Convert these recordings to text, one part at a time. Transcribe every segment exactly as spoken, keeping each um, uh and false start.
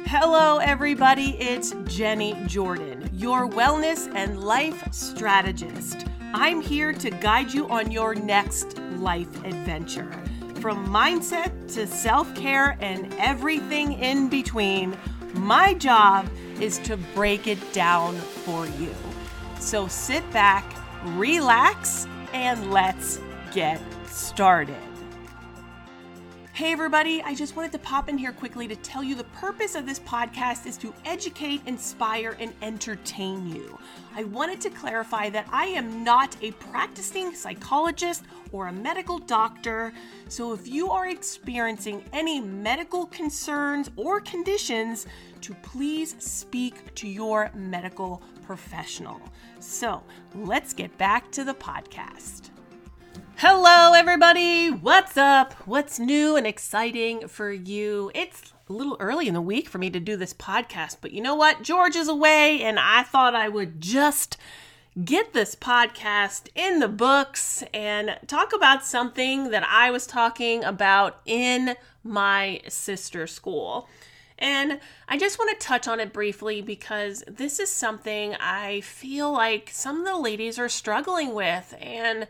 Hello, everybody. It's Jenny Jordan, your wellness and life strategist. I'm here to guide you on your next life adventure. From mindset to self-care and everything in between, my job is to break it down for you. So sit back, relax, and let's get started. Hey everybody, I just wanted to pop in here quickly to tell you the purpose of this podcast is to educate, inspire, and entertain you. I wanted to clarify that I am not a practicing psychologist or a medical doctor, so if you are experiencing any medical concerns or conditions, to please speak to your medical professional. So let's get back to the podcast. Hello, everybody. What's up? What's new and exciting for you? It's a little early in the week for me to do this podcast, but you know what? George is away, and I thought I would just get this podcast in the books and talk about something that I was talking about in my sister's school. And I just want to touch on it briefly because this is something I feel like some of the ladies are struggling with, and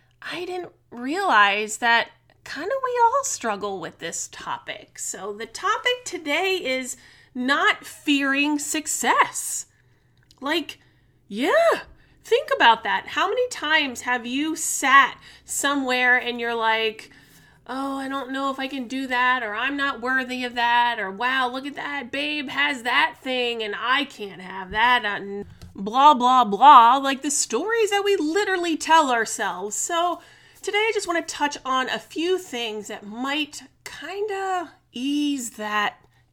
I didn't realize that kind of we all struggle with this topic. So the topic today is not fearing success. Like, yeah, think about that. How many times have you sat somewhere and you're like, oh, I don't know if I can do that, or I'm not worthy of that, or wow, look at that, babe has that thing and I can't have that, and blah, blah, blah, like the stories that we literally tell ourselves. So today I just want to touch on a few things that might kind of ease that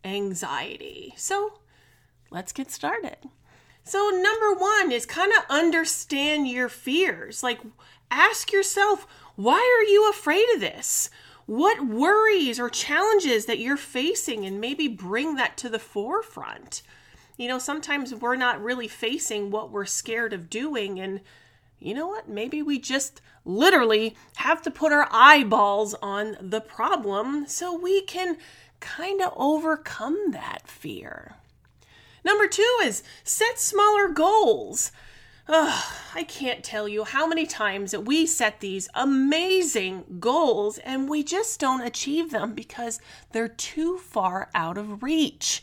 anxiety. So let's get started. So number one is kind of understand your fears. Like, ask yourself, why are you afraid of this? What worries or challenges that you're facing, and maybe bring that to the forefront. You know, sometimes we're not really facing what we're scared of doing, and you know what? Maybe we just literally have to put our eyeballs on the problem so we can kind of overcome that fear. Number two is set smaller goals. Ugh, I can't tell you how many times that we set these amazing goals and we just don't achieve them because they're too far out of reach.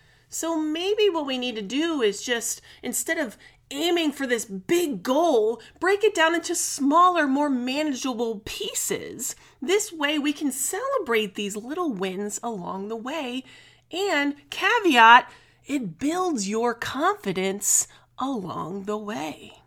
So maybe what we need to do is just, instead of aiming for this big goal, break it down into smaller, more manageable pieces. This way we can celebrate these little wins along the way. And caveat, it builds your confidence along the way.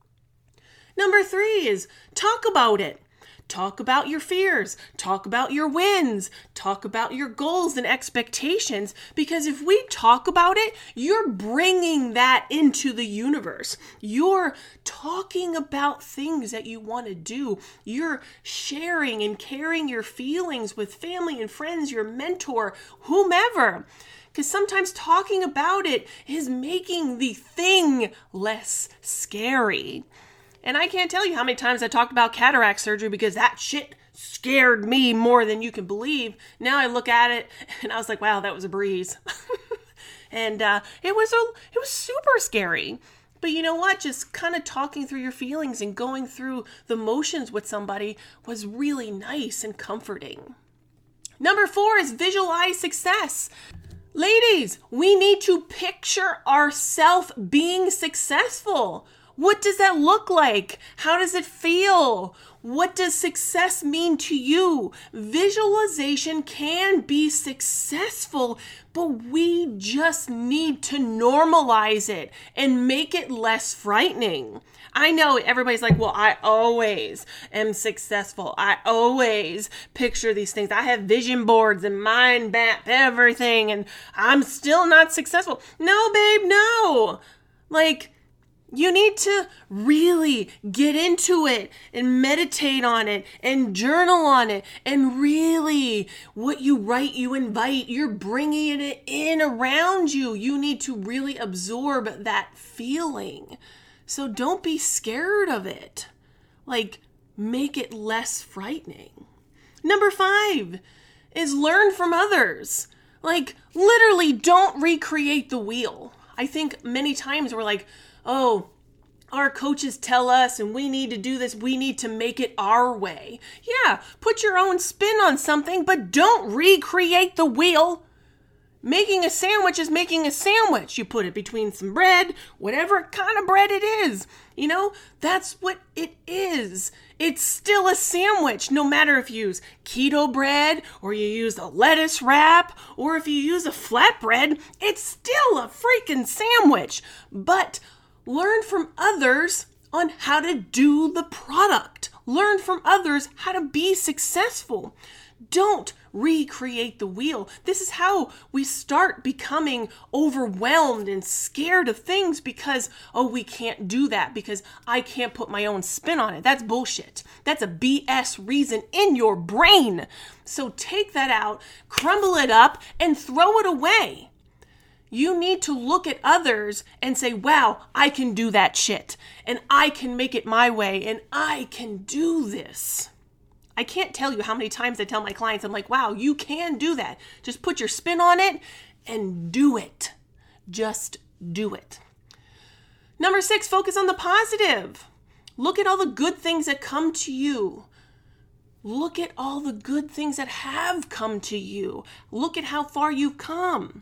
Number three is talk about it. Talk about your fears, talk about your wins, talk about your goals and expectations, because if we talk about it, you're bringing that into the universe. You're talking about things that you want to do. You're sharing and carrying your feelings with family and friends, your mentor, whomever. Because sometimes talking about it is making the thing less scary. And I can't tell you how many times I talked about cataract surgery because that shit scared me more than you can believe. Now I look at it and I was like, wow, that was a breeze. and uh, it was a, it was super scary. But you know what? Just kind of talking through your feelings and going through the motions with somebody was really nice and comforting. Number four is visualize success. Ladies, we need to picture ourselves being successful. What does that look like? How does it feel? What does success mean to you? Visualization can be successful, but we just need to normalize it and make it less frightening. I know everybody's like, well, I always am successful. I always picture these things. I have vision boards and mind map everything, and I'm still not successful. No, babe, no. Like, you need to really get into it and meditate on it and journal on it. And really, what you write, you invite, you're bringing it in around you. You need to really absorb that feeling. So don't be scared of it. Like, make it less frightening. Number five is learn from others. Like, literally, don't recreate the wheel. I think many times we're like, oh, our coaches tell us and we need to do this. We need to make it our way. Yeah, put your own spin on something, but don't recreate the wheel. Making a sandwich is making a sandwich. You put it between some bread, whatever kind of bread it is. You know, that's what it is. It's still a sandwich, no matter if you use keto bread or you use a lettuce wrap or if you use a flatbread, it's still a freaking sandwich. But learn from others on how to do the product. Learn from others how to be successful. Don't recreate the wheel. This is how we start becoming overwhelmed and scared of things because, oh, we can't do that because I can't put my own spin on it. That's bullshit. That's a B S reason in your brain. So take that out, crumble it up, and throw it away. You need to look at others and say, wow, I can do that shit, and I can make it my way, and I can do this. I can't tell you how many times I tell my clients, I'm like, wow, you can do that. Just put your spin on it and do it. Just do it. Number six, focus on the positive. Look at all the good things that come to you. Look at all the good things that have come to you. Look at how far you've come.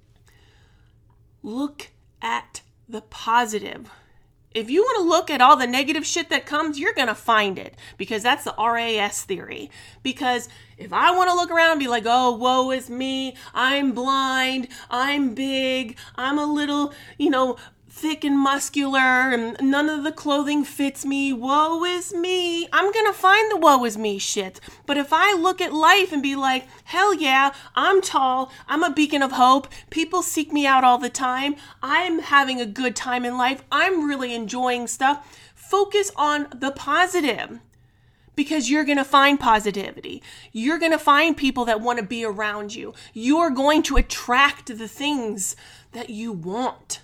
Look at the positive. If you want to look at all the negative shit that comes, you're going to find it, because that's the R A S theory. Because if I want to look around and be like, oh, woe is me, I'm blind, I'm big, I'm a little, you know, thick and muscular, and none of the clothing fits me, woe is me, I'm going to find the woe is me shit. But if I look at life and be like, hell yeah, I'm tall, I'm a beacon of hope, people seek me out all the time, I'm having a good time in life, I'm really enjoying stuff, focus on the positive. Because you're going to find positivity. You're going to find people that want to be around you. You're going to attract the things that you want.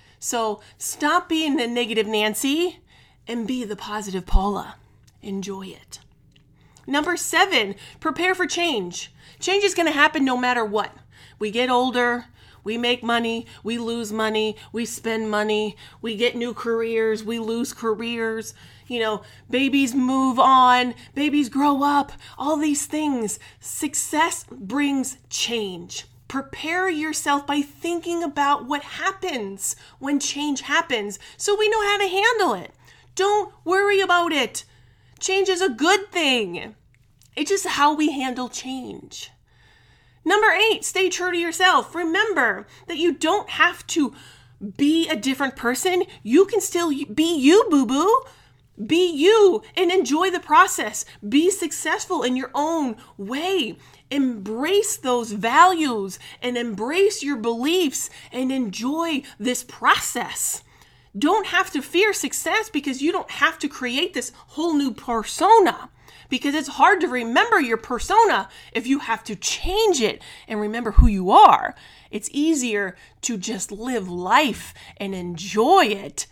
So stop being the negative Nancy and be the positive Paula. Enjoy it. Number seven, prepare for change. Change is going to happen no matter what. We get older, we make money, we lose money, we spend money, we get new careers, we lose careers. You know, babies move on, babies grow up, all these things. Success brings change. Prepare yourself by thinking about what happens when change happens so we know how to handle it. Don't worry about it. Change is a good thing. It's just how we handle change. Number eight, stay true to yourself. Remember that you don't have to be a different person. You can still be you, boo-boo. Be you and enjoy the process. Be successful in your own way. Embrace those values and embrace your beliefs and enjoy this process. Don't have to fear success because you don't have to create this whole new persona, because it's hard to remember your persona if you have to change it and remember who you are. It's easier to just live life and enjoy it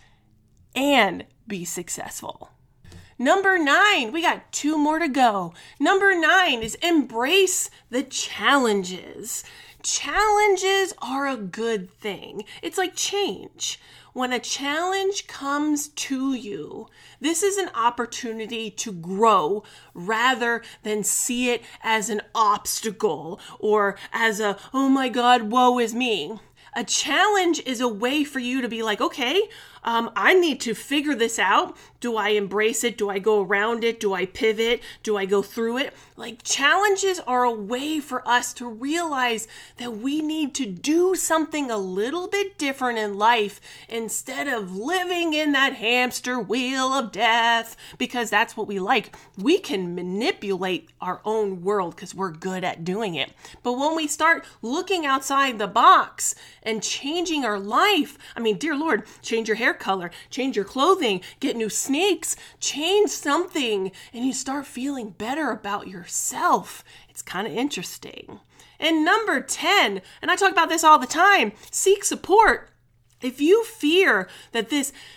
and be successful. Number nine, we got two more to go. Number nine is embrace the challenges. Challenges are a good thing. It's like change. When a challenge comes to you, this is an opportunity to grow rather than see it as an obstacle or as a, oh my God, woe is me. A challenge is a way for you to be like, okay, um, I need to figure this out. Do I embrace it? Do I go around it? Do I pivot? Do I go through it? Like, challenges are a way for us to realize that we need to do something a little bit different in life instead of living in that hamster wheel of death, because that's what we like. We can manipulate our own world because we're good at doing it. But when we start looking outside the box and changing our life, I mean, dear Lord, change your hair color, change your clothing, get new sneaks, change something, and you start feeling better about yourself. It's kind of interesting. And number ten, and I talk about this all the time, seek support. If you fear that this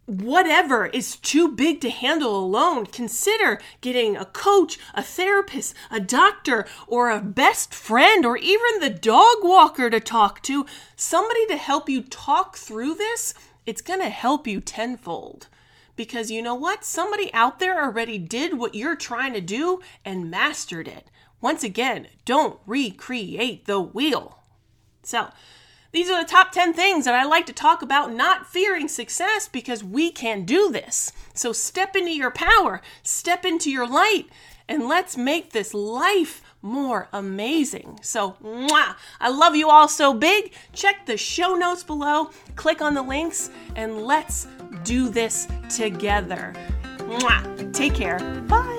whatever is too big to handle alone, consider getting a coach, a therapist, a doctor, or a best friend, or even the dog walker to talk to, somebody to help you talk through this. It's going to help you tenfold. Because you know what? Somebody out there already did what you're trying to do and mastered it. Once again, don't recreate the wheel. So, these are the top ten things that I like to talk about not fearing success, because we can do this. So step into your power, step into your light, and let's make this life more amazing. So, mwah, I love you all so big. Check the show notes below, click on the links, and let's do this together. Mwah, take care. Bye.